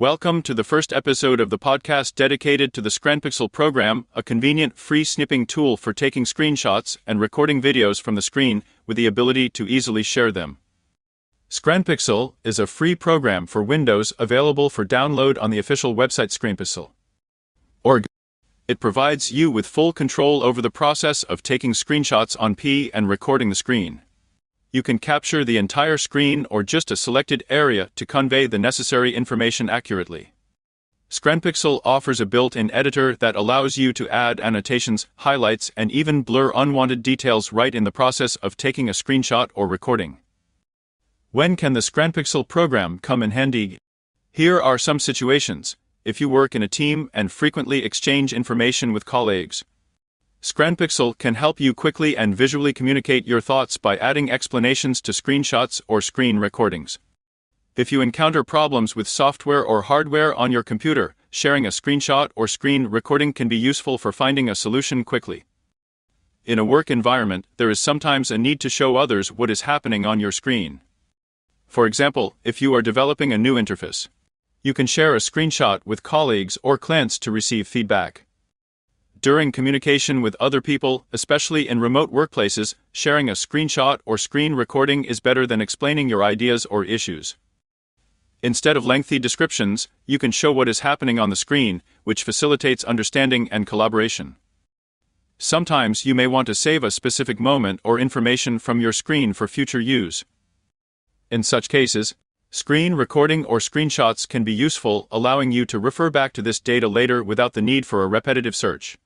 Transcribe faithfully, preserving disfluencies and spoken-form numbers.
Welcome to the first episode of the podcast dedicated to the ScreenPixel program, a convenient free snipping tool for taking screenshots and recording videos from the screen with the ability to easily share them. ScreenPixel is a free program for Windows available for download on the official website screenpixel dot org. It provides you with full control over the process of taking screenshots on P and recording the screen. You can capture the entire screen or just a selected area to convey the necessary information accurately. ScreenPixel offers a built-in editor that allows you to add annotations, highlights, and even blur unwanted details right in the process of taking a screenshot or recording. When can the ScreenPixel program come in handy? Here are some situations. If you work in a team and frequently exchange information with colleagues, ScreenPixel can help you quickly and visually communicate your thoughts by adding explanations to screenshots or screen recordings. If you encounter problems with software or hardware on your computer, sharing a screenshot or screen recording can be useful for finding a solution quickly. In a work environment, there is sometimes a need to show others what is happening on your screen. For example, if you are developing a new interface, you can share a screenshot with colleagues or clients to receive feedback. During communication with other people, especially in remote workplaces, sharing a screenshot or screen recording is better than explaining your ideas or issues. Instead of lengthy descriptions, you can show what is happening on the screen, which facilitates understanding and collaboration. Sometimes you may want to save a specific moment or information from your screen for future use. In such cases, screen recording or screenshots can be useful, allowing you to refer back to this data later without the need for a repetitive search.